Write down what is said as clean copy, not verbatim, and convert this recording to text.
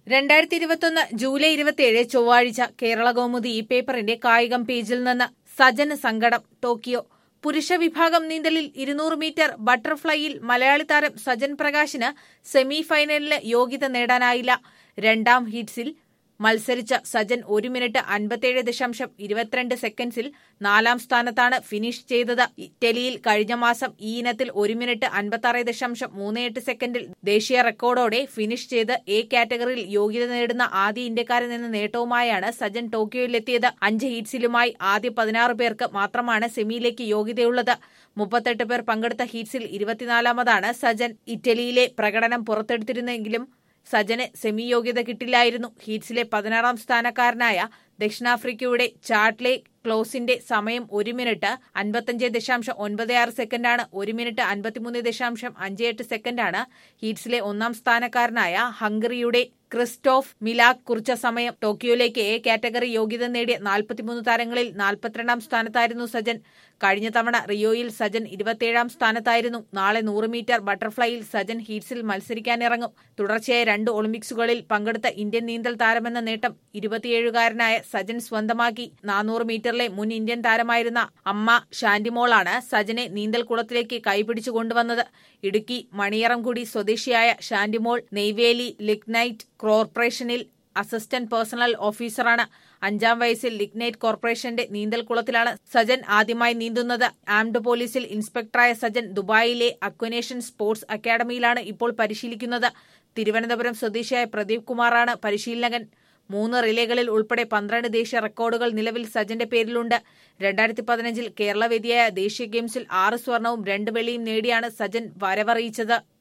2021 July 27 ചൊവ്വാഴ്ച കേരളകൗമുദി ഈ പേപ്പറിന്റെ കായികം പേജിൽ നിന്ന് സജന് സങ്കടം. ടോക്കിയോ പുരുഷ വിഭാഗം നീന്തലിൽ 200 മീറ്റർ ബട്ടർഫ്ലൈയിൽ മലയാളി താരം സജൻ പ്രകാശിന് സെമി ഫൈനലിന് യോഗ്യത നേടാനായില്ല. രണ്ടാം ഹീറ്റ്സിൽ മത്സരിച്ച സജൻ 1 മിനിറ്റ് 57.22 സെക്കൻഡ്സിൽ 4-ാം സ്ഥാനത്താണ് ഫിനിഷ് ചെയ്തത്. ഇറ്റലിയിൽ കഴിഞ്ഞ മാസം ഈ ഇനത്തിൽ 1 മിനിറ്റ് 56.38 സെക്കൻഡിൽ ദേശീയ റെക്കോർഡോടെ ഫിനിഷ് ചെയ്ത് എ കാറ്റഗറിയിൽ യോഗ്യത നേടുന്ന ആദ്യ ഇന്ത്യക്കാരൻ എന്ന നേട്ടവുമായാണ് സജൻ ടോക്കിയോയിലെത്തിയത്. 5 ഹീറ്റ്സിലുമായി ആദ്യ 16 പേർക്ക് മാത്രമാണ് സെമിയിലേക്ക് യോഗ്യതയുള്ളത്. 38 പേർ പങ്കെടുത്ത ഹീറ്റ്സിൽ 24-ാമതാണ് സജൻ. ഇറ്റലിയിലെ പ്രകടനം പുറത്തെടുത്തിരുന്നെങ്കിലും സജന് സെമി യോഗ്യത കിട്ടില്ലായിരുന്നു. ഹീറ്റ്സിലെ 16-ാം സ്ഥാനക്കാരനായ ദക്ഷിണാഫ്രിക്കയുടെ ചാർട്ട്ലെ ക്ലോസിന്റെ സമയം 1 മിനിറ്റ് 55.96 സെക്കൻഡാണ്. 1 മിനിറ്റ് 53.58 സെക്കൻഡാണ് ഹീറ്റ്സിലെ 1-ാം സ്ഥാനക്കാരനായ ഹംഗറിയുടെ ക്രിസ്റ്റോഫ് മിലാക് കുറിച്ച സമയം. ടോക്കിയോയിലേക്ക് എ കാറ്റഗറി യോഗ്യത നേടിയ 43 താരങ്ങളിൽ 42-ാം സ്ഥാനത്തായിരുന്നു സജൻ. കഴിഞ്ഞ തവണ റിയോയിൽ സജൻ 27-ാം സ്ഥാനത്തായിരുന്നു. നാളെ 100 മീറ്റർ ബട്ടർഫ്ലൈയിൽ സജൻ ഹീറ്റ്സിൽ മത്സരിക്കാനിറങ്ങും. തുടർച്ചയായ 2 ഒളിമ്പിക്സുകളിൽ പങ്കെടുത്ത ഇന്ത്യൻ നീന്തൽ താരമെന്ന നേട്ടം 27-കാരനായ സജൻ സ്വന്തമാക്കി. 400 മീറ്ററിലെ മുൻ ഇന്ത്യൻ താരമായിരുന്ന അമ്മ ഷാന്റിമോളാണ് സജനെ നീന്തൽക്കുളത്തിലേക്ക് കൈപിടിച്ചു കൊണ്ടുവന്നത്. ഇടുക്കി മണിയറംകുടി സ്വദേശിയായ ഷാന്റിമോൾ നെയ്വേലി ലിഗ്നൈറ്റ് കോർപ്പറേഷനിൽ അസിസ്റ്റന്റ് പേഴ്സണൽ ഓഫീസറാണ്. 5-ാം വയസ്സിൽ ലിഗ്നൈറ്റ് കോർപ്പറേഷന്റെ നീന്തൽക്കുളത്തിലാണ് സജൻ ആദ്യമായി നീന്തുന്നത്. ആംഡ് പോലീസിൽ ഇൻസ്പെക്ടറായ സജൻ ദുബായിലെ അക്വനേഷൻ സ്പോർട്സ് അക്കാദമിയിലാണ് ഇപ്പോൾ പരിശീലിക്കുന്നത്. തിരുവനന്തപുരം സ്വദേശിയായ പ്രദീപ് കുമാറാണ് പരിശീലകൻ. 3 റിലേകളിൽ ഉൾപ്പെടെ 12 ദേശീയ റെക്കോർഡുകൾ നിലവിൽ സജന്റെ പേരിലുണ്ട്. 2015-ൽ കേരള വേദിയായ ദേശീയ ഗെയിംസിൽ 6 സ്വർണവും 2 വെള്ളിയും നേടിയാണ് സജൻ വരവറിയിച്ചത്.